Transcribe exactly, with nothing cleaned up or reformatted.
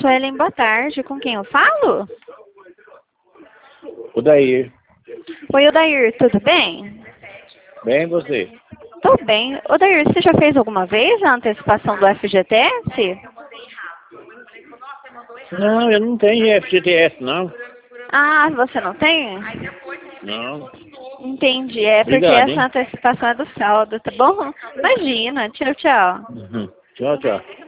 Suelen, boa tarde. Com quem eu falo? O Dair. Oi, Odair, tudo bem? Bem, você? Tô bem. Odair, você já fez alguma vez a antecipação do F G T S? Não, eu não tenho F G T S, não. Ah, você não tem? Não. Entendi. É porque Obrigado, essa hein? antecipação é do saldo, tá bom? Imagina. Tchau, tchau. Uhum. Tchau, tchau.